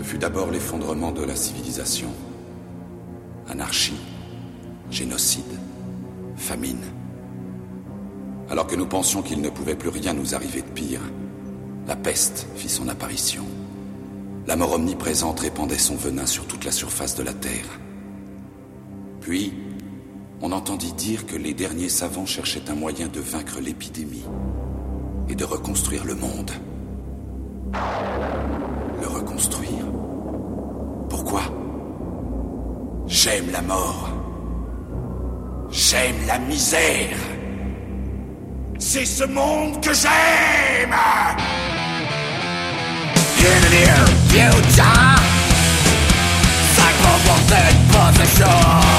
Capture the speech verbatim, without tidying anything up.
fut d'abord l'effondrement de la civilisation. Anarchie, génocide, famine. Alors que nous pensions qu'il ne pouvait plus rien nous arriver de pire, la peste fit son apparition. La mort omniprésente répandait son venin sur toute la surface de la Terre. Puis, on entendit dire que les derniers savants cherchaient un moyen de vaincre l'épidémie et de reconstruire le monde. Le reconstruire? Pourquoi? J'aime la mort. J'aime la misère. C'est ce monde que j'aime! In the near future, psychomotive possession.